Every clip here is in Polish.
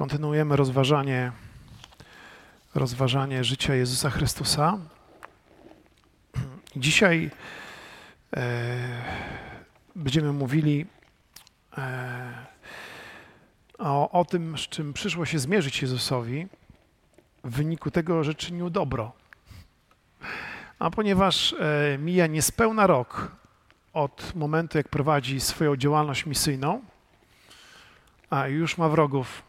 Kontynuujemy rozważanie życia Jezusa Chrystusa. Dzisiaj będziemy mówili o tym, z czym przyszło się zmierzyć Jezusowi w wyniku tego, że czynił dobro. A ponieważ mija niespełna rok od momentu, jak prowadzi swoją działalność misyjną, a już ma wrogów,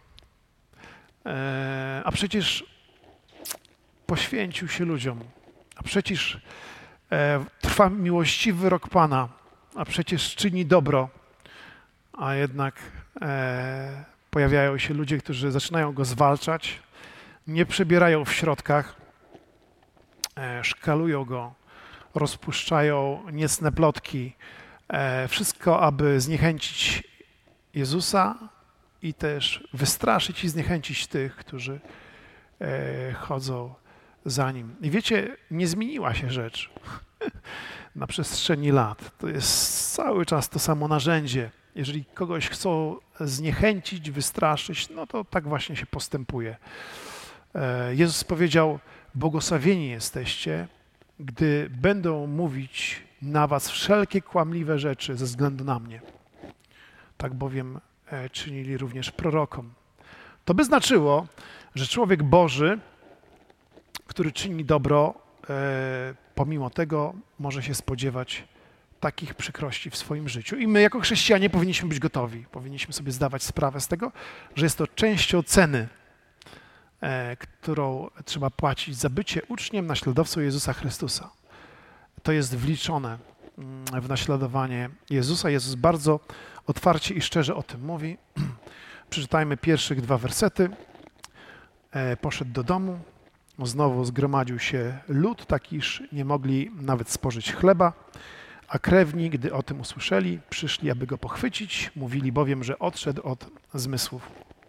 a przecież poświęcił się ludziom, a przecież trwa miłościwy rok Pana, a przecież czyni dobro, a jednak pojawiają się ludzie, którzy zaczynają go zwalczać, nie przebierają w środkach, szkalują go, rozpuszczają niecne plotki, wszystko, aby zniechęcić Jezusa i też wystraszyć i zniechęcić tych, którzy chodzą za Nim. I wiecie, nie zmieniła się rzecz na przestrzeni lat. To jest cały czas to samo narzędzie. Jeżeli kogoś chcą zniechęcić, wystraszyć, no to tak właśnie się postępuje. Jezus powiedział: błogosławieni jesteście, gdy będą mówić na was wszelkie kłamliwe rzeczy ze względu na mnie. Tak bowiem czynili również prorokom. To by znaczyło, że człowiek Boży, który czyni dobro, pomimo tego może się spodziewać takich przykrości w swoim życiu. I my jako chrześcijanie powinniśmy być gotowi. Powinniśmy sobie zdawać sprawę z tego, że jest to częścią ceny, którą trzeba płacić za bycie uczniem, naśladowcą Jezusa Chrystusa. To jest wliczone w naśladowanie Jezusa. Jezus bardzo otwarcie i szczerze o tym mówi. Przeczytajmy pierwszych 2 wersety. Poszedł do domu, znowu zgromadził się lud, tak iż nie mogli nawet spożyć chleba, a krewni, gdy o tym usłyszeli, przyszli, aby go pochwycić. Mówili bowiem, że odszedł od zmysłów.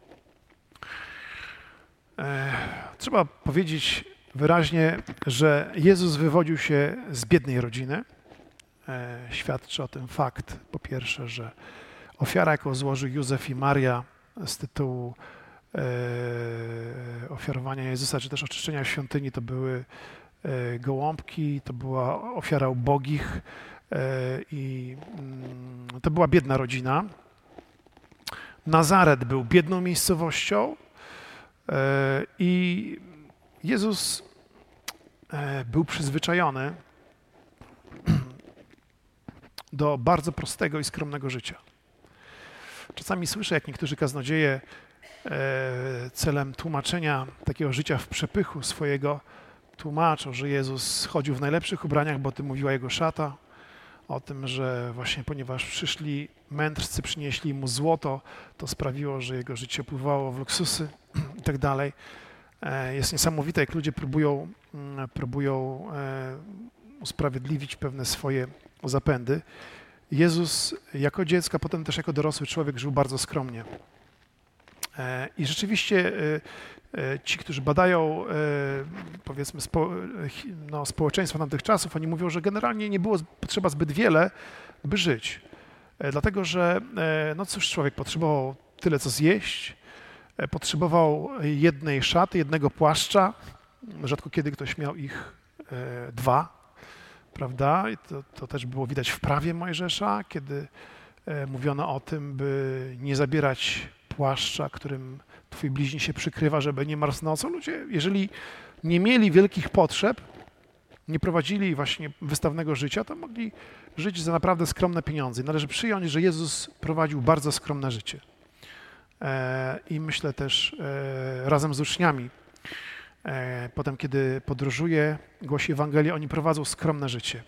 Trzeba powiedzieć wyraźnie, że Jezus wywodził się z biednej rodziny. Świadczy o tym fakt, po pierwsze, że ofiara, jaką złożył Józef i Maria z tytułu ofiarowania Jezusa, czy też oczyszczenia świątyni, to były gołąbki, to była ofiara ubogich i to była biedna rodzina. Nazaret był biedną miejscowością i Jezus był przyzwyczajony do bardzo prostego i skromnego życia. Czasami słyszę, jak niektórzy kaznodzieje celem tłumaczenia takiego życia w przepychu swojego tłumaczą, że Jezus chodził w najlepszych ubraniach, bo o tym mówiła jego szata, o tym, że właśnie ponieważ przyszli mędrcy, przynieśli mu złoto, to sprawiło, że jego życie opływało w luksusy i tak dalej. Jest niesamowite, jak ludzie próbują usprawiedliwić pewne swoje zapędy. Jezus jako dziecko, a potem też jako dorosły człowiek żył bardzo skromnie. I rzeczywiście ci, którzy badają, powiedzmy, społeczeństwo tamtych czasów, oni mówią, że generalnie nie było potrzeba zbyt wiele, by żyć. Dlatego, że no cóż, człowiek potrzebował tyle, co zjeść, potrzebował jednej szaty, jednego płaszcza. Rzadko kiedy ktoś miał ich 2, prawda? I to też było widać w prawie Mojżesza, kiedy mówiono o tym, by nie zabierać płaszcza, którym twój bliźni się przykrywa, żeby nie marzł nocą. Ludzie, jeżeli nie mieli wielkich potrzeb, nie prowadzili właśnie wystawnego życia, to mogli żyć za naprawdę skromne pieniądze. I należy przyjąć, że Jezus prowadził bardzo skromne życie. I myślę też razem z uczniami, potem kiedy podróżuje, głosi Ewangelię, oni prowadzą skromne życie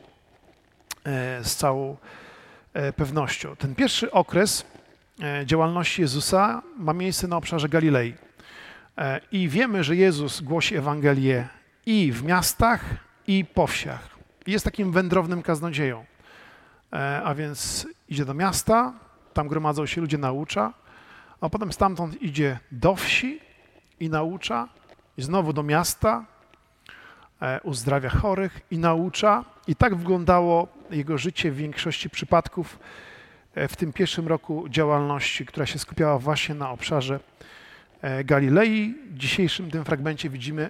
z całą pewnością. Ten pierwszy okres działalności Jezusa ma miejsce na obszarze Galilei. I wiemy, że Jezus głosi Ewangelię i w miastach, i po wsiach. Jest takim wędrownym kaznodzieją. A więc idzie do miasta, tam gromadzą się ludzie, naucza, a potem stamtąd idzie do wsi i naucza, i znowu do miasta, uzdrawia chorych i naucza. I tak wyglądało jego życie w większości przypadków w tym pierwszym roku działalności, która się skupiała właśnie na obszarze Galilei. W dzisiejszym tym fragmencie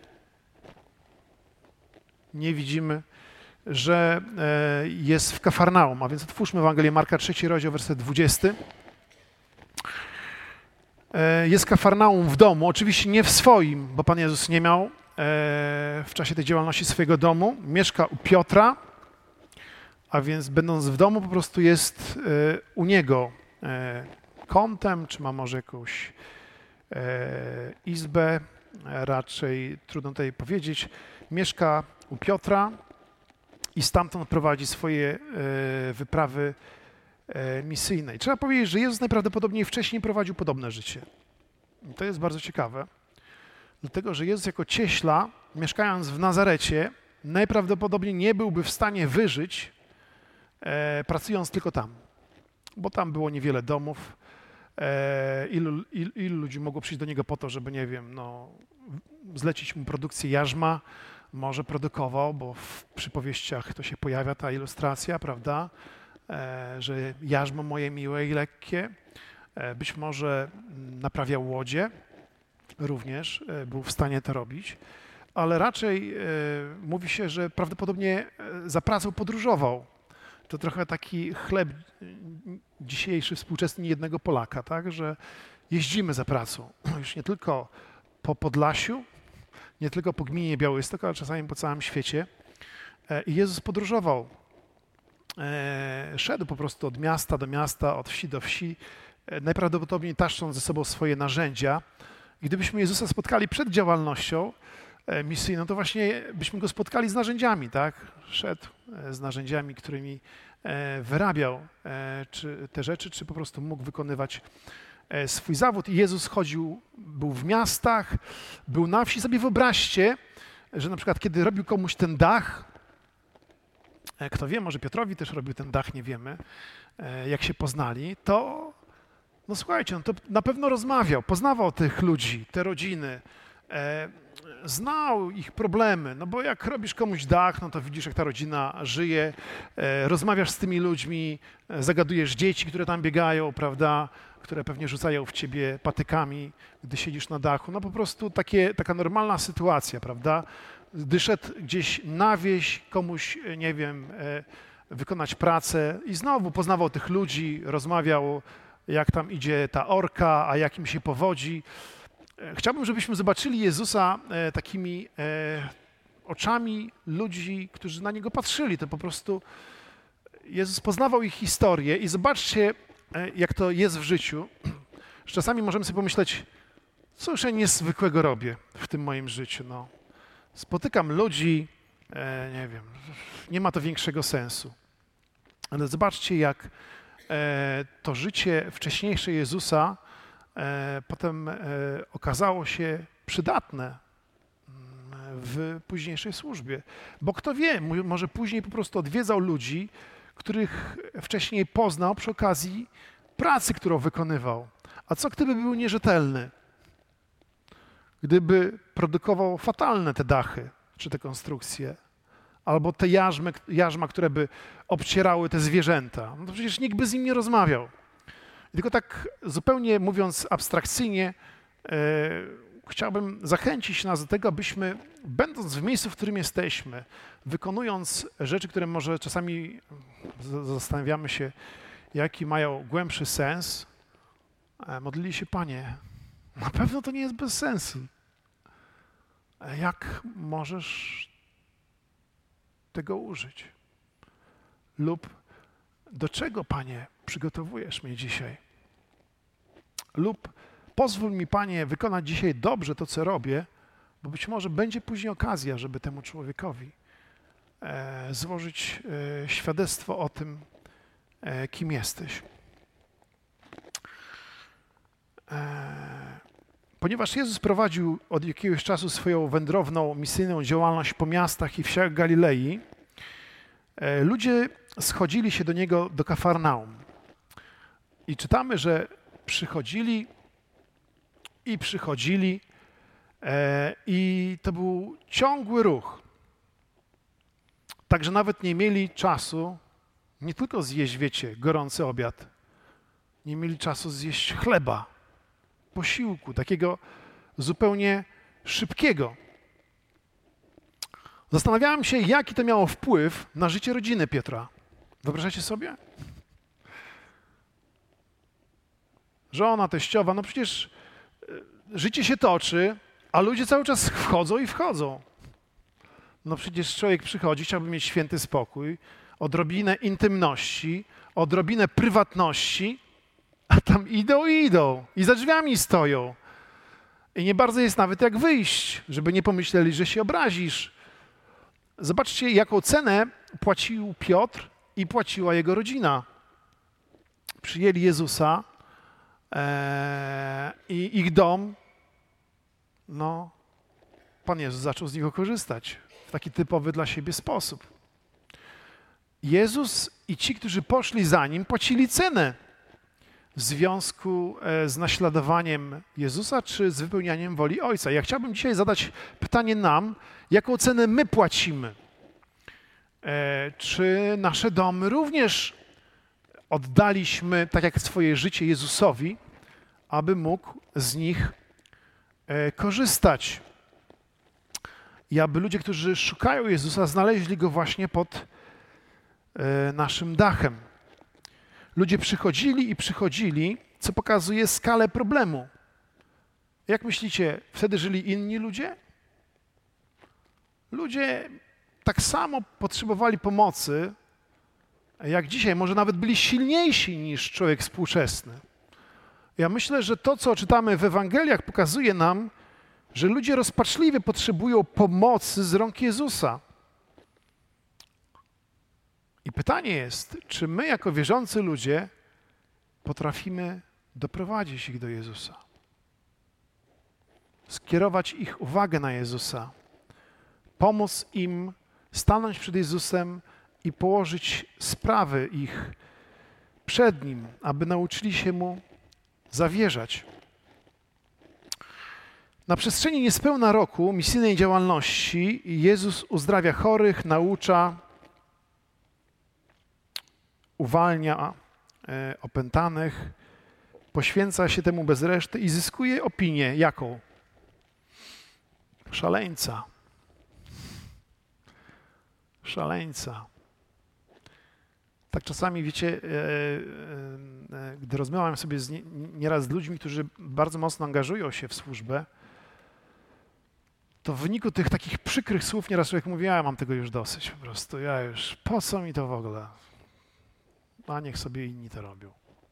nie widzimy, że jest w Kafarnaum. A więc otwórzmy Ewangelię Marka, 3 rozdział, werset 20. Jest Kafarnaum w domu, oczywiście nie w swoim, bo Pan Jezus nie miał w czasie tej działalności swojego domu. Mieszka u Piotra, a więc będąc w domu po prostu jest u niego kątem, czy ma może jakąś izbę, raczej trudno tutaj powiedzieć. Mieszka u Piotra i stamtąd prowadzi swoje wyprawy misyjne. I trzeba powiedzieć, że Jezus najprawdopodobniej wcześniej prowadził podobne życie. I to jest bardzo ciekawe, dlatego że Jezus jako cieśla, mieszkając w Nazarecie, najprawdopodobniej nie byłby w stanie wyżyć, pracując tylko tam, bo tam było niewiele domów. Ilu ludzi mogło przyjść do niego po to, żeby, nie wiem, zlecić mu produkcję jarzma, może produkował, bo w przypowieściach to się pojawia ta ilustracja, prawda, że jarzmo moje miłe i lekkie. Być może naprawiał łodzie, również był w stanie to robić, ale raczej mówi się, że prawdopodobnie za pracą podróżował. To trochę taki chleb dzisiejszy, współczesny jednego Polaka, tak, że jeździmy za pracą, już nie tylko po Podlasiu, nie tylko po gminie Białystok, ale czasami po całym świecie. I Jezus podróżował, szedł po prostu od miasta do miasta, od wsi do wsi, najprawdopodobniej taszcząc ze sobą swoje narzędzia. I gdybyśmy Jezusa spotkali przed działalnością misyjną, to właśnie byśmy Go spotkali z narzędziami, tak? Szedł z narzędziami, którymi wyrabiał czy te rzeczy, czy po prostu mógł wykonywać swój zawód. I Jezus chodził, był w miastach, był na wsi. Sobie wyobraźcie, że na przykład kiedy robił komuś ten dach, kto wie, może Piotrowi też robił ten dach, nie wiemy, jak się poznali, to no słuchajcie, to na pewno rozmawiał, poznawał tych ludzi, te rodziny, znał ich problemy, no bo jak robisz komuś dach, no to widzisz, jak ta rodzina żyje, rozmawiasz z tymi ludźmi, zagadujesz dzieci, które tam biegają, prawda, które pewnie rzucają w ciebie patykami, gdy siedzisz na dachu. No po prostu taka normalna sytuacja, prawda? Gdy szedł gdzieś na wieś, komuś, nie wiem, wykonać pracę i znowu poznawał tych ludzi, rozmawiał, jak tam idzie ta orka, a jak im się powodzi. Chciałbym, żebyśmy zobaczyli Jezusa takimi oczami ludzi, którzy na Niego patrzyli. To po prostu Jezus poznawał ich historię i zobaczcie, jak to jest w życiu, że czasami możemy sobie pomyśleć, co już ja niezwykłego robię w tym moim życiu. No, spotykam ludzi, nie wiem, nie ma to większego sensu. Ale zobaczcie, jak to życie wcześniejsze Jezusa potem okazało się przydatne w późniejszej służbie. Bo kto wie, może później po prostu odwiedzał ludzi, których wcześniej poznał przy okazji pracy, którą wykonywał. A co gdyby był nierzetelny? Gdyby produkował fatalne te dachy, czy te konstrukcje, albo te jarzma, które by obcierały te zwierzęta, no to przecież nikt by z nim nie rozmawiał. I tylko tak zupełnie mówiąc abstrakcyjnie, chciałbym zachęcić nas do tego, abyśmy, będąc w miejscu, w którym jesteśmy, wykonując rzeczy, które może czasami zastanawiamy się, jaki mają głębszy sens, modlili się: Panie, na pewno to nie jest bez sensu. Jak możesz tego użyć? Lub do czego, Panie, przygotowujesz mnie dzisiaj? Lub pozwól mi, Panie, wykonać dzisiaj dobrze to, co robię, bo być może będzie później okazja, żeby temu człowiekowi złożyć świadectwo o tym, kim jesteś. Ponieważ Jezus prowadził od jakiegoś czasu swoją wędrowną, misyjną działalność po miastach i wsiach Galilei, ludzie schodzili się do Niego do Kafarnaum. I czytamy, że przychodzili i to był ciągły ruch. Także nawet nie mieli czasu nie tylko zjeść, wiecie, gorący obiad, nie mieli czasu zjeść chleba. posiłku, takiego zupełnie szybkiego. Zastanawiałem się, jaki to miało wpływ na życie rodziny Piotra. Wyobrażacie sobie? Żona, teściowa, no przecież życie się toczy, a ludzie cały czas wchodzą i wchodzą. No przecież człowiek przychodzi, chciałby mieć święty spokój, odrobinę intymności, odrobinę prywatności, a tam idą i idą i za drzwiami stoją. I nie bardzo jest nawet jak wyjść, żeby nie pomyśleli, że się obrazisz. Zobaczcie, jaką cenę płacił Piotr i płaciła jego rodzina. Przyjęli Jezusa i ich dom, no, Pan Jezus zaczął z niego korzystać w taki typowy dla siebie sposób. Jezus i ci, którzy poszli za Nim, płacili cenę w związku z naśladowaniem Jezusa czy z wypełnianiem woli Ojca. Ja chciałbym dzisiaj zadać pytanie nam, jaką cenę my płacimy? Czy nasze domy również oddaliśmy, tak jak swoje życie, Jezusowi, aby mógł z nich korzystać? I aby ludzie, którzy szukają Jezusa, znaleźli Go właśnie pod naszym dachem. Ludzie przychodzili i przychodzili, co pokazuje skalę problemu. Jak myślicie, wtedy żyli inni ludzie? Ludzie tak samo potrzebowali pomocy, jak dzisiaj. Może nawet byli silniejsi niż człowiek współczesny. Ja myślę, że to, co czytamy w Ewangeliach, pokazuje nam, że ludzie rozpaczliwie potrzebują pomocy z rąk Jezusa. I pytanie jest, czy my jako wierzący ludzie potrafimy doprowadzić ich do Jezusa? Skierować ich uwagę na Jezusa, pomóc im stanąć przed Jezusem i położyć sprawy ich przed Nim, aby nauczyli się Mu zawierzać. Na przestrzeni niespełna roku misyjnej działalności Jezus uzdrawia chorych, naucza, uwalnia opętanych, poświęca się temu bez reszty i zyskuje opinię jaką? Szaleńca. Szaleńca. Tak czasami, wiecie, gdy rozmawiam sobie nieraz z ludźmi, którzy bardzo mocno angażują się w służbę, to w wyniku tych takich przykrych słów nieraz człowiek mówi, ja mam tego już dosyć po prostu, ja już, po co mi to w ogóle? A niech sobie inni to robią.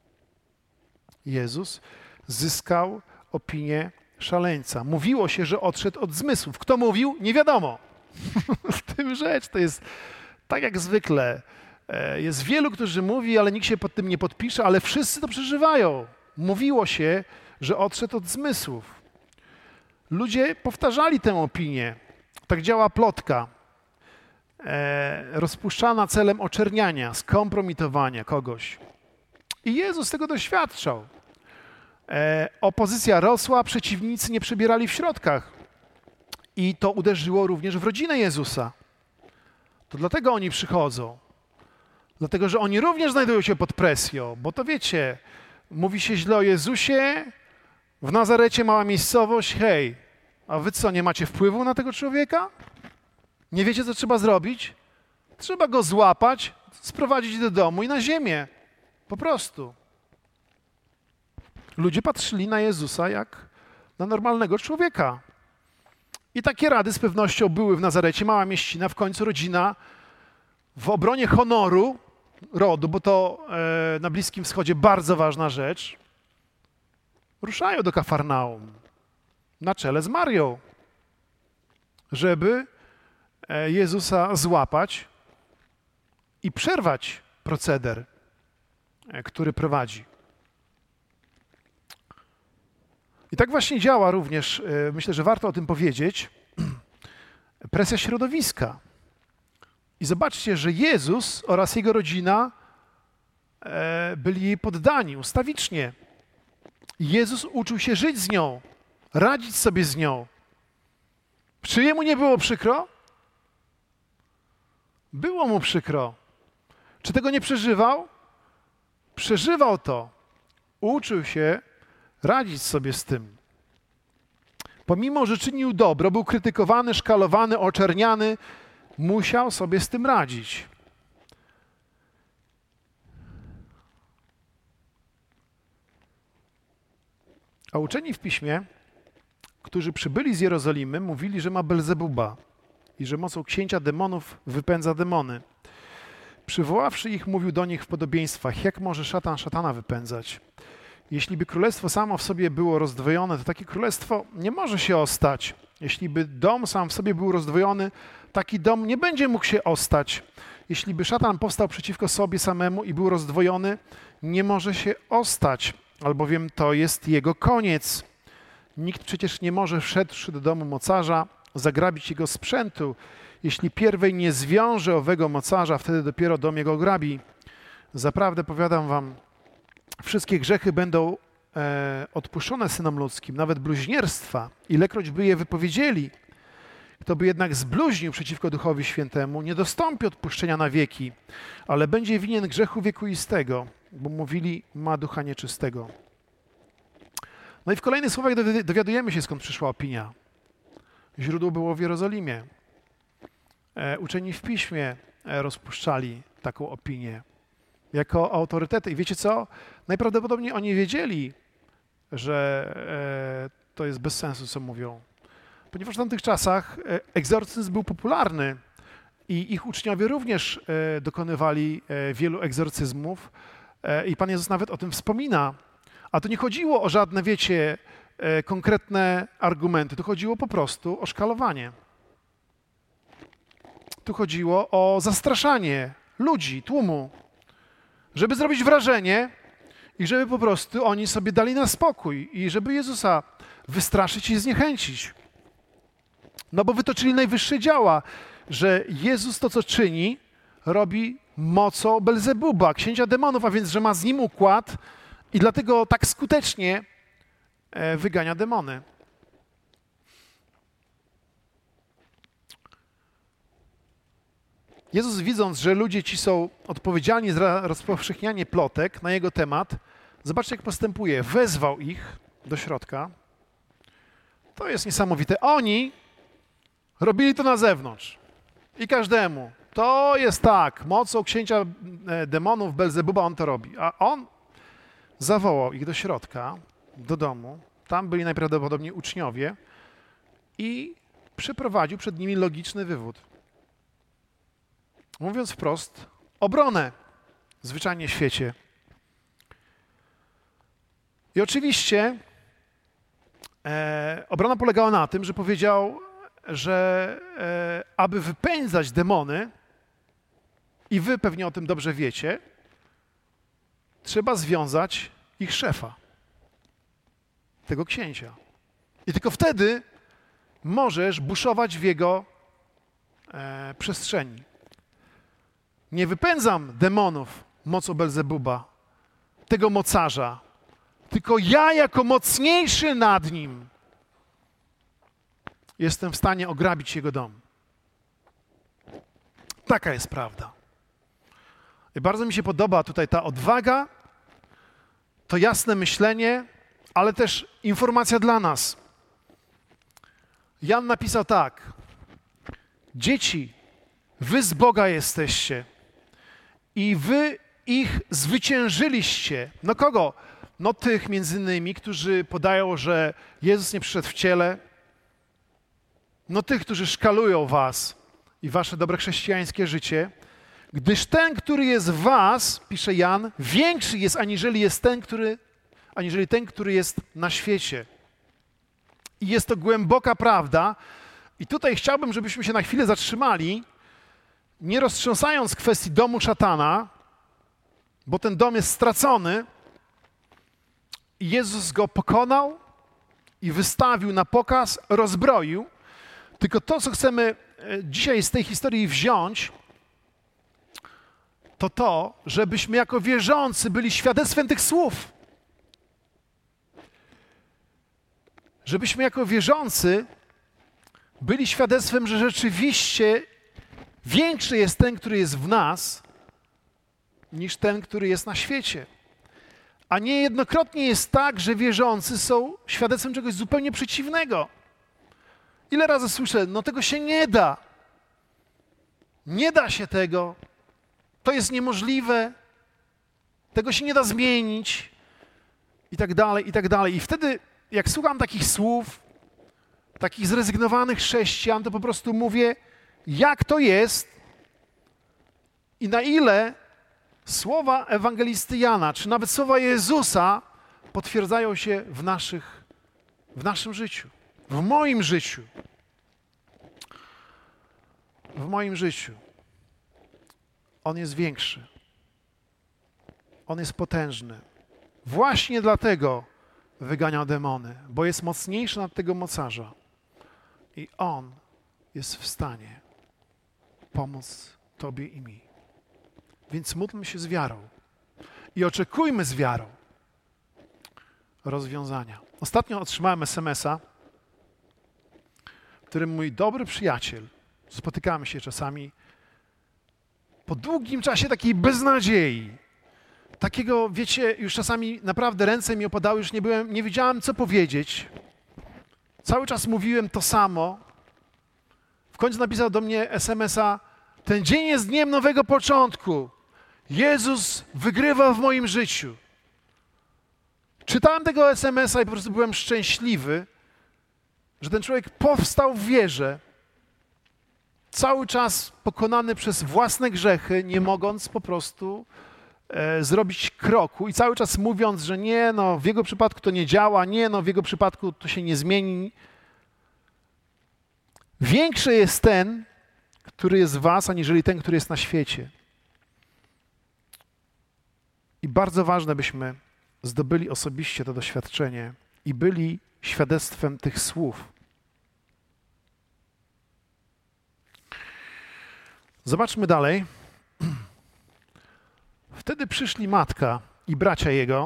Jezus zyskał opinię szaleńca. Mówiło się, że odszedł od zmysłów. Kto mówił? Nie wiadomo. W tym rzecz to jest tak jak zwykle. Jest wielu, którzy mówi, ale nikt się pod tym nie podpisze, ale wszyscy to przeżywają. Mówiło się, że odszedł od zmysłów. Ludzie powtarzali tę opinię. Tak działa plotka. Rozpuszczana celem oczerniania, skompromitowania kogoś. I Jezus tego doświadczał. Opozycja rosła, przeciwnicy nie przebierali w środkach. I to uderzyło również w rodzinę Jezusa. To dlatego oni przychodzą. Dlatego, że oni również znajdują się pod presją. Bo to wiecie, mówi się źle o Jezusie, w Nazarecie mała miejscowość, hej, a wy co, nie macie wpływu na tego człowieka? Nie wiecie, co trzeba zrobić? Trzeba go złapać, sprowadzić do domu i na ziemię. Po prostu. Ludzie patrzyli na Jezusa jak na normalnego człowieka. I takie rady z pewnością były w Nazarecie, mała mieścina, w końcu rodzina w obronie honoru rodu, bo to na Bliskim Wschodzie bardzo ważna rzecz, ruszają do Kafarnaum na czele z Marią, żeby Jezusa złapać i przerwać proceder, który prowadzi. I tak właśnie działa również, myślę, że warto o tym powiedzieć, presja środowiska. I zobaczcie, że Jezus oraz Jego rodzina byli jej poddani ustawicznie. Jezus uczył się żyć z nią, radzić sobie z nią. Czy jemu nie było przykro? Było mu przykro. Czy tego nie przeżywał? Przeżywał to. Uczył się radzić sobie z tym. Pomimo, że czynił dobro, był krytykowany, szkalowany, oczerniany, musiał sobie z tym radzić. A uczeni w Piśmie, którzy przybyli z Jerozolimy, mówili, że ma Belzebuba i że mocą księcia demonów wypędza demony. Przywoławszy ich, mówił do nich w podobieństwach, jak może szatan szatana wypędzać? Jeśli by królestwo samo w sobie było rozdwojone, to takie królestwo nie może się ostać. Jeśli by dom sam w sobie był rozdwojony, taki dom nie będzie mógł się ostać. Jeśli by szatan powstał przeciwko sobie samemu i był rozdwojony, nie może się ostać, albowiem to jest jego koniec. Nikt przecież nie może, wszedłszy do domu mocarza, zagrabić jego sprzętu. Jeśli pierwej nie zwiąże owego mocarza, wtedy dopiero dom jego grabi. Zaprawdę powiadam wam, wszystkie grzechy będą odpuszczone synom ludzkim, nawet bluźnierstwa, ilekroć by je wypowiedzieli. Kto by jednak zbluźnił przeciwko Duchowi Świętemu, nie dostąpi odpuszczenia na wieki, ale będzie winien grzechu wiekuistego, bo mówili, ma ducha nieczystego. No i w kolejnych słowach dowiadujemy się, skąd przyszła opinia. Źródło było w Jerozolimie. Uczeni w Piśmie rozpuszczali taką opinię jako autorytety. I wiecie co? Najprawdopodobniej oni wiedzieli, że to jest bez sensu, co mówią. Ponieważ w tamtych czasach egzorcyzm był popularny i ich uczniowie również dokonywali wielu egzorcyzmów i Pan Jezus nawet o tym wspomina. A tu nie chodziło o żadne, wiecie, konkretne argumenty. Tu chodziło po prostu o szkalowanie. Tu chodziło o zastraszanie ludzi, tłumu, żeby zrobić wrażenie i żeby po prostu oni sobie dali na spokój i żeby Jezusa wystraszyć i zniechęcić. No bo wytoczyli najwyższe działa, że Jezus to, co czyni, robi mocą Belzebuba, księcia demonów, a więc, że ma z nim układ i dlatego tak skutecznie wygania demony. Jezus, widząc, że ludzie ci są odpowiedzialni za rozpowszechnianie plotek na jego temat, zobaczcie, jak postępuje. Wezwał ich do środka. To jest niesamowite. Oni robili to na zewnątrz. I każdemu. To jest tak. Mocą księcia demonów Belzebuba on to robi. A on zawołał ich do środka, do domu. Tam byli najprawdopodobniej uczniowie i przeprowadził przed nimi logiczny wywód. Mówiąc wprost, obronę zwyczajnie w świecie. I oczywiście obrona polegała na tym, że powiedział, że aby wypędzać demony, i wy pewnie o tym dobrze wiecie, trzeba związać ich szefa, tego księcia. I tylko wtedy możesz buszować w jego przestrzeni. Nie wypędzam demonów mocą Belzebuba, tego mocarza, tylko ja jako mocniejszy nad nim jestem w stanie ograbić jego dom. Taka jest prawda. I bardzo mi się podoba tutaj ta odwaga, to jasne myślenie, ale też informacja dla nas. Jan napisał tak: dzieci, wy z Boga jesteście i wy ich zwyciężyliście. No kogo? No tych między innymi, którzy podają, że Jezus nie przyszedł w ciele. No tych, którzy szkalują was i wasze dobre chrześcijańskie życie. Gdyż ten, który jest w was, pisze Jan, większy jest aniżeli ten, który jest na świecie. I jest to głęboka prawda. I tutaj chciałbym, żebyśmy się na chwilę zatrzymali, nie roztrząsając kwestii domu szatana, bo ten dom jest stracony i Jezus go pokonał i wystawił na pokaz, rozbroił. Tylko to, co chcemy dzisiaj z tej historii wziąć, to, żebyśmy jako wierzący byli świadectwem tych słów. Żebyśmy jako wierzący byli świadectwem, że rzeczywiście większy jest ten, który jest w nas, niż ten, który jest na świecie. A niejednokrotnie jest tak, że wierzący są świadectwem czegoś zupełnie przeciwnego. Ile razy słyszę, no tego się nie da. Nie da się tego. To jest niemożliwe. Tego się nie da zmienić. I tak dalej, i tak dalej. I wtedy, jak słucham takich słów, takich zrezygnowanych chrześcijan, to po prostu mówię, jak to jest i na ile słowa ewangelisty Jana, czy nawet słowa Jezusa potwierdzają się w naszym życiu, w moim życiu. W moim życiu. On jest większy. On jest potężny. Właśnie dlatego wygania demony, bo jest mocniejszy nad tego mocarza. I on jest w stanie pomóc tobie i mi. Więc módlmy się z wiarą i oczekujmy z wiarą rozwiązania. Ostatnio otrzymałem SMS-a, w którym mój dobry przyjaciel, spotykamy się czasami, po długim czasie takiej beznadziei, takiego, wiecie, już czasami naprawdę ręce mi opadały, już nie wiedziałem, co powiedzieć. Cały czas mówiłem to samo. W końcu napisał do mnie SMS-a: ten dzień jest dniem nowego początku. Jezus wygrywa w moim życiu. Czytałem tego SMS-a i po prostu byłem szczęśliwy, że ten człowiek powstał w wierze, cały czas pokonany przez własne grzechy, nie mogąc po prostu zrobić kroku i cały czas mówiąc, że nie, no w jego przypadku to nie działa, nie, no w jego przypadku to się nie zmieni. Większy jest ten, który jest w was, aniżeli ten, który jest na świecie. I bardzo ważne, byśmy zdobyli osobiście to doświadczenie i byli świadectwem tych słów. Zobaczmy dalej. Wtedy przyszli matka i bracia jego.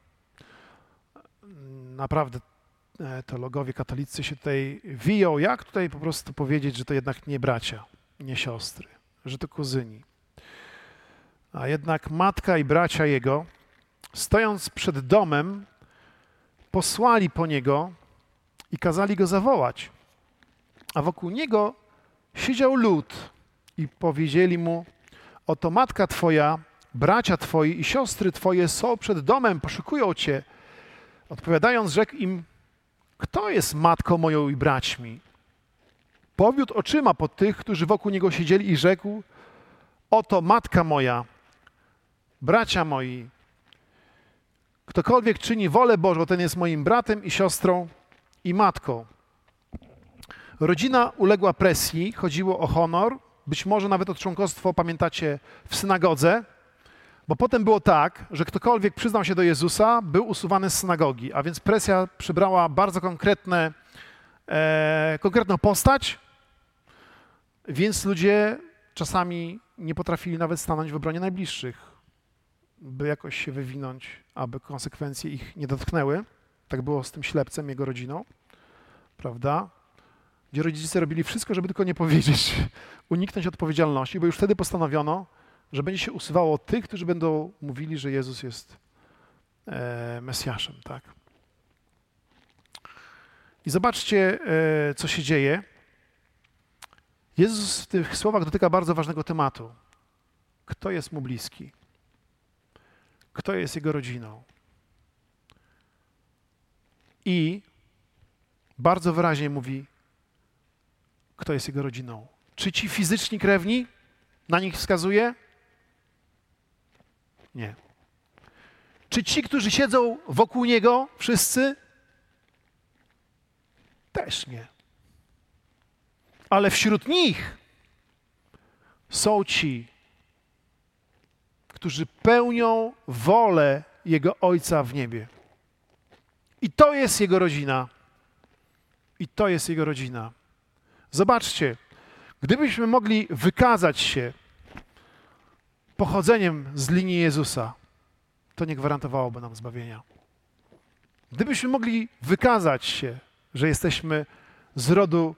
Naprawdę teologowie katolicy się tutaj wiją. Jak tutaj po prostu powiedzieć, że to jednak nie bracia, nie siostry, że to kuzyni. A jednak matka i bracia jego, stojąc przed domem, posłali po niego i kazali go zawołać. A wokół niego siedział lud i powiedzieli mu: oto matka twoja, bracia twoi i siostry twoje są przed domem, poszukują cię. Odpowiadając, rzekł im: kto jest matką moją i braćmi? Powiódł oczyma po tych, którzy wokół niego siedzieli i rzekł: oto matka moja, bracia moi. Ktokolwiek czyni wolę Bożą, ten jest moim bratem i siostrą i matką. Rodzina uległa presji, chodziło o honor, być może nawet o członkostwo, pamiętacie, w synagodze, bo potem było tak, że ktokolwiek przyznał się do Jezusa, był usuwany z synagogi, a więc presja przybrała bardzo konkretną postać, więc ludzie czasami nie potrafili nawet stanąć w obronie najbliższych, by jakoś się wywinąć, aby konsekwencje ich nie dotknęły. Tak było z tym ślepcem, jego rodziną, prawda? Gdzie rodzice robili wszystko, żeby tylko nie powiedzieć, uniknąć odpowiedzialności, bo już wtedy postanowiono, że będzie się usuwało tych, którzy będą mówili, że Jezus jest Mesjaszem, tak? I zobaczcie, co się dzieje. Jezus w tych słowach dotyka bardzo ważnego tematu. Kto jest mu bliski? Kto jest jego rodziną? I bardzo wyraźnie mówi, kto jest jego rodziną. Czy ci fizyczni krewni? Na nich wskazuje? Nie. Czy ci, którzy siedzą wokół niego, wszyscy? Też nie. Ale wśród nich są ci, którzy pełnią wolę Jego Ojca w niebie. I to jest Jego rodzina. I to jest Jego rodzina. Zobaczcie, gdybyśmy mogli wykazać się pochodzeniem z linii Jezusa, to nie gwarantowałoby nam zbawienia. Gdybyśmy mogli wykazać się, że jesteśmy z rodu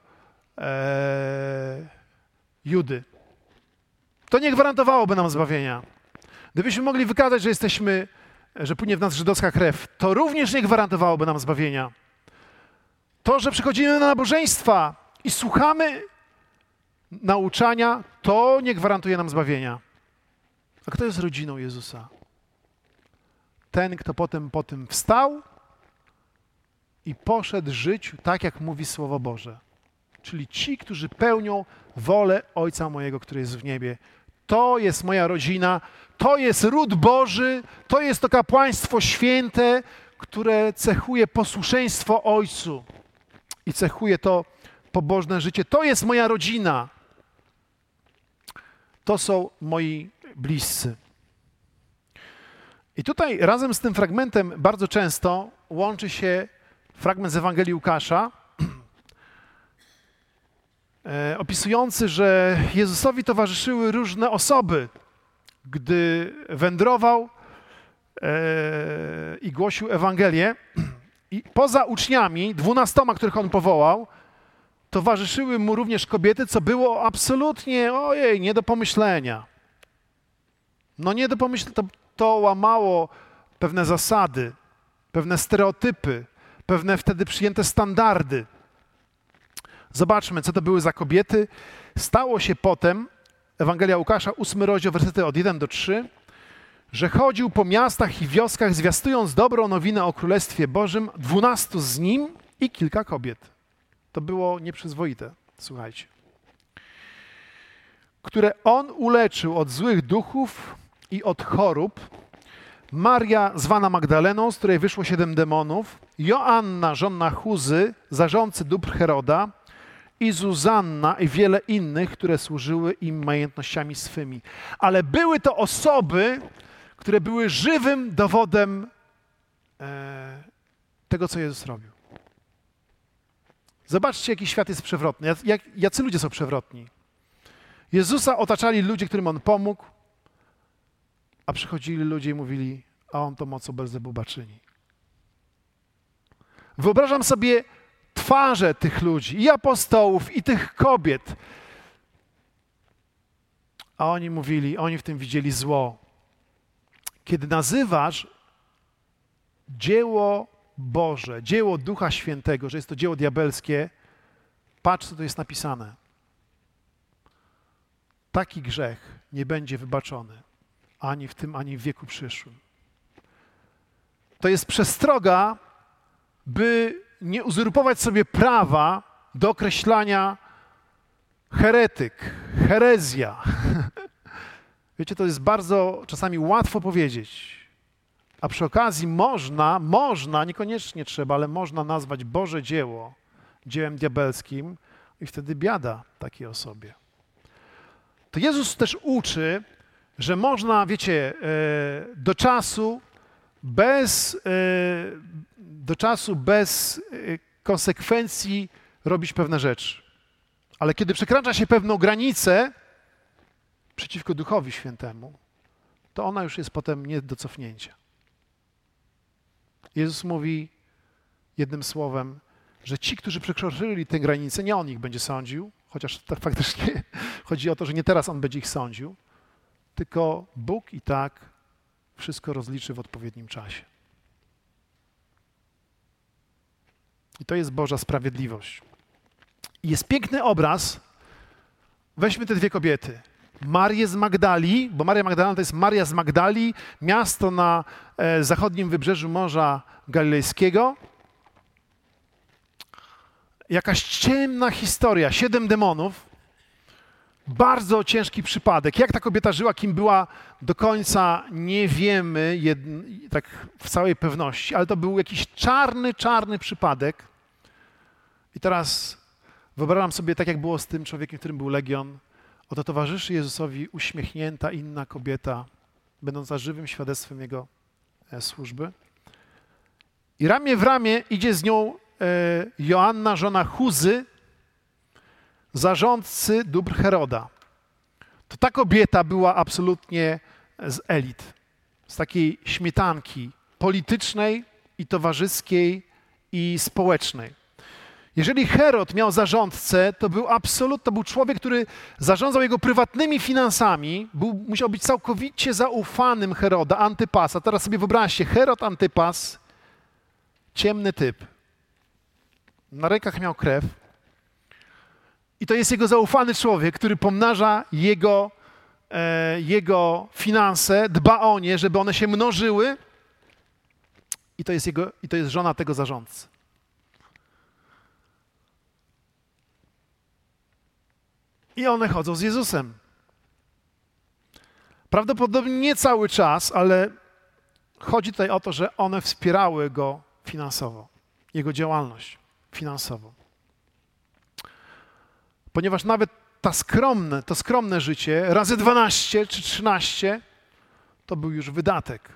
Judy, to nie gwarantowałoby nam zbawienia. Gdybyśmy mogli wykazać, że jesteśmy że płynie w nas żydowska krew, to również nie gwarantowałoby nam zbawienia. To, że przychodzimy na nabożeństwa i słuchamy nauczania, to nie gwarantuje nam zbawienia. A kto jest rodziną Jezusa? Ten, kto potem po tym wstał i poszedł żyć tak, jak mówi Słowo Boże. Czyli ci, którzy pełnią wolę Ojca mojego, który jest w niebie. To jest moja rodzina, to jest ród Boży, to jest to kapłaństwo święte, które cechuje posłuszeństwo Ojcu i cechuje to pobożne życie. To jest moja rodzina. To są moi bliscy. I tutaj razem z tym fragmentem bardzo często łączy się fragment z Ewangelii Łukasza, opisujący, że Jezusowi towarzyszyły różne osoby, gdy wędrował i głosił Ewangelię. I poza uczniami, 12, których on powołał, towarzyszyły mu również kobiety, co było absolutnie, nie do pomyślenia. No nie do pomyślenia, to łamało pewne zasady, pewne stereotypy, pewne wtedy przyjęte standardy. Zobaczmy, co to były za kobiety. Stało się potem, Ewangelia Łukasza, 8 rozdział, wersety od 1 do 3, że chodził po miastach i wioskach, zwiastując dobrą nowinę o Królestwie Bożym, 12 z nim i kilka kobiet. To było nieprzyzwoite, słuchajcie. Które on uleczył od złych duchów i od chorób. Maria, zwana Magdaleną, z której wyszło 7 demonów, Joanna, żona Chuzy, zarządcy dóbr Heroda, i Zuzanna i wiele innych, które służyły im majątnościami swymi. Ale były to osoby, które były żywym dowodem tego, co Jezus robił. Zobaczcie, jaki świat jest przewrotny. Jacy ludzie są przewrotni. Jezusa otaczali ludzie, którym On pomógł, a przychodzili ludzie i mówili, a On to mocą Belzebuba czyni. Wyobrażam sobie twarze tych ludzi, i apostołów, i tych kobiet. A oni mówili, oni w tym widzieli zło. Kiedy nazywasz dzieło Boże, dzieło Ducha Świętego, że jest to dzieło diabelskie, patrz, co tu jest napisane. Taki grzech nie będzie wybaczony ani w tym, ani w wieku przyszłym. To jest przestroga, by nie uzurpować sobie prawa do określania heretyk, herezja. Wiecie, to jest bardzo czasami łatwo powiedzieć, a przy okazji można, niekoniecznie trzeba, ale można nazwać Boże dzieło dziełem diabelskim i wtedy biada takiej osobie. To Jezus też uczy, że można, wiecie, do czasu bez konsekwencji robić pewne rzeczy. Ale kiedy przekracza się pewną granicę przeciwko Duchowi Świętemu, to ona już jest potem nie do cofnięcia. Jezus mówi jednym słowem, że ci, którzy przekroczyli tę granicę, nie On ich będzie sądził, chociaż tak faktycznie chodzi o to, że nie teraz On będzie ich sądził, tylko Bóg i tak wszystko rozliczy w odpowiednim czasie. I to jest Boża sprawiedliwość. I jest piękny obraz. Weźmy te dwie kobiety. Marię z Magdali, bo Maria Magdalena to jest Maria z Magdali, miasto na zachodnim wybrzeżu Morza Galilejskiego. Jakaś ciemna historia, 7 demonów. Bardzo ciężki przypadek. Jak ta kobieta żyła, kim była, do końca nie wiemy, tak w całej pewności, ale to był jakiś czarny przypadek. I teraz wyobrażam sobie, tak jak było z tym człowiekiem, którym był legion, oto towarzyszy Jezusowi uśmiechnięta inna kobieta, będąca żywym świadectwem Jego służby. I ramię w ramię idzie z nią Joanna, żona Chuzy, zarządcy dóbr Heroda. To ta kobieta była absolutnie z elit, z takiej śmietanki politycznej i towarzyskiej i społecznej. Jeżeli Herod miał zarządcę, to był człowiek, który zarządzał jego prywatnymi finansami, musiał być całkowicie zaufanym Heroda, Antypasa. Teraz sobie wyobraźcie, Herod Antypas, ciemny typ. Na rękach miał krew. I to jest jego zaufany człowiek, który pomnaża jego finanse, dba o nie, żeby one się mnożyły. I to jest żona tego zarządcy. I one chodzą z Jezusem. Prawdopodobnie nie cały czas, ale chodzi tutaj o to, że one wspierały go finansowo, jego działalność finansową. Ponieważ nawet to skromne życie, razy 12 czy 13, to był już wydatek.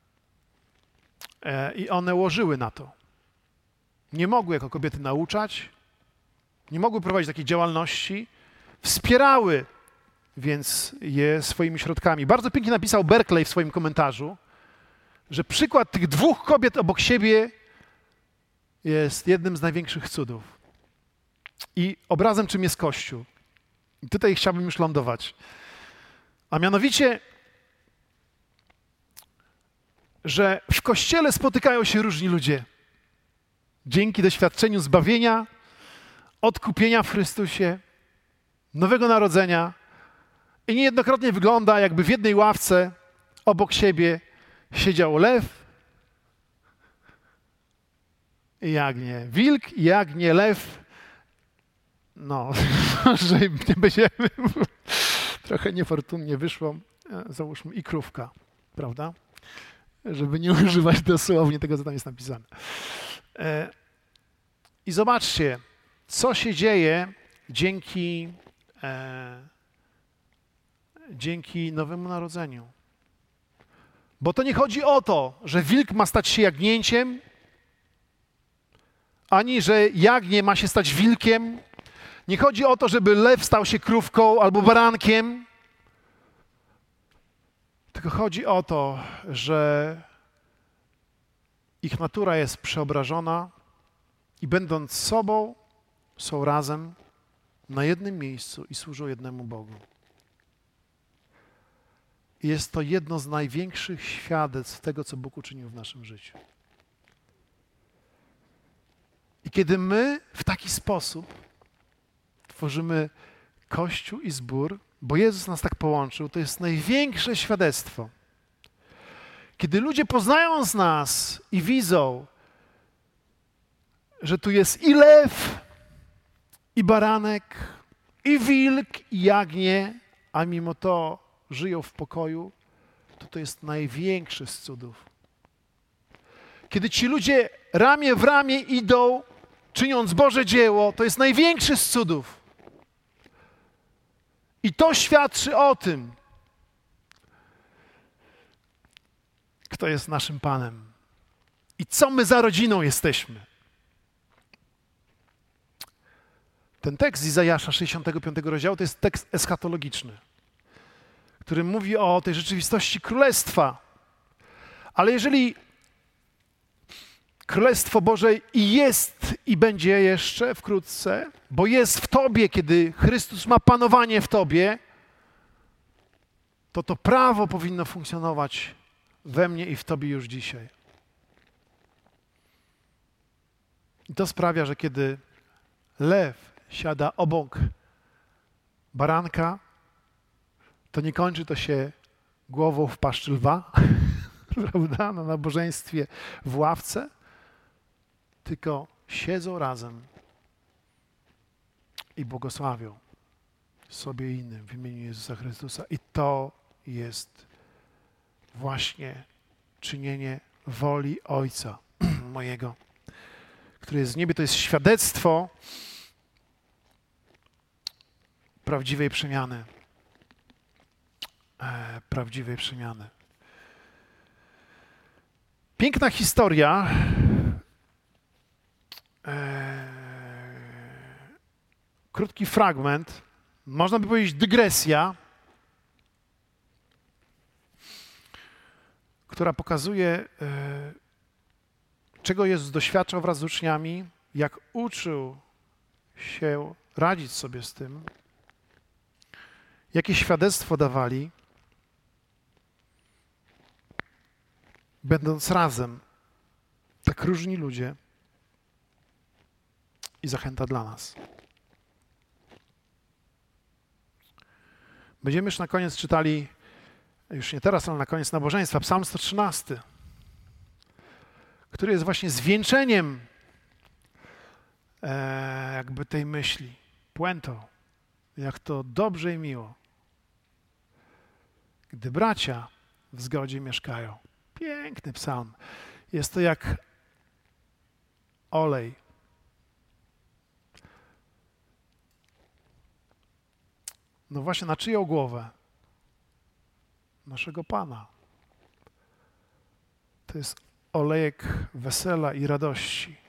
I one łożyły na to. Nie mogły jako kobiety nauczać, nie mogły prowadzić takiej działalności, wspierały więc je swoimi środkami. Bardzo pięknie napisał Berkeley w swoim komentarzu, że przykład tych dwóch kobiet obok siebie jest jednym z największych cudów. I obrazem czym jest Kościół. I tutaj chciałbym już lądować. A mianowicie, że w Kościele spotykają się różni ludzie. Dzięki doświadczeniu zbawienia, odkupienia w Chrystusie, nowego narodzenia. I niejednokrotnie wygląda, jakby w jednej ławce obok siebie siedział lew i jagnię. Wilk, jagnię, lew. No, że nie będziemy... Trochę niefortunnie wyszło. Załóżmy i krówka, prawda? Żeby nie używać dosłownie tego, co tam jest napisane. I zobaczcie, co się dzieje dzięki Nowemu Narodzeniu. Bo to nie chodzi o to, że wilk ma stać się jagnięciem, ani że jagnię ma się stać wilkiem. Nie chodzi o to, żeby lew stał się krówką albo barankiem. Tylko chodzi o to, że ich natura jest przeobrażona i będąc sobą, są razem na jednym miejscu i służą jednemu Bogu. I jest to jedno z największych świadectw tego, co Bóg uczynił w naszym życiu. I kiedy my w taki sposób tworzymy Kościół i zbór, bo Jezus nas tak połączył, to jest największe świadectwo. Kiedy ludzie poznają z nas i widzą, że tu jest i lew, i baranek, i wilk, i jagnię, a mimo to żyją w pokoju, to jest największy z cudów. Kiedy ci ludzie ramię w ramię idą, czyniąc Boże dzieło, to jest największy z cudów. I to świadczy o tym, kto jest naszym Panem i co my za rodziną jesteśmy. Ten tekst z Izajasza 65 rozdziału to jest tekst eschatologiczny, który mówi o tej rzeczywistości Królestwa. Ale jeżeli Królestwo Boże i jest i będzie jeszcze wkrótce, bo jest w Tobie, kiedy Chrystus ma panowanie w Tobie, to prawo powinno funkcjonować we mnie i w Tobie już dzisiaj. I to sprawia, że kiedy lew siada obok baranka, to nie kończy to się głową w paszczy lwa, prawda, na nabożeństwie w ławce, tylko siedzą razem i błogosławią sobie i innym w imieniu Jezusa Chrystusa. I to jest właśnie czynienie woli Ojca mojego, który jest w niebie. To jest świadectwo prawdziwej przemiany. Prawdziwej przemiany. Piękna historia. Krótki fragment, można by powiedzieć dygresja, która pokazuje, czego Jezus doświadczał wraz z uczniami, jak uczył się radzić sobie z tym, jakie świadectwo dawali, będąc razem, tak różni ludzie i zachęta dla nas. Będziemy już na koniec czytali, już nie teraz, ale na koniec nabożeństwa, Psalm 113, który jest właśnie zwieńczeniem jakby tej myśli, puentą, jak to dobrze i miło, gdy bracia w zgodzie mieszkają. Piękny psalm. Jest to jak olej. No właśnie, na czyją głowę? Naszego Pana. To jest olejek wesela i radości.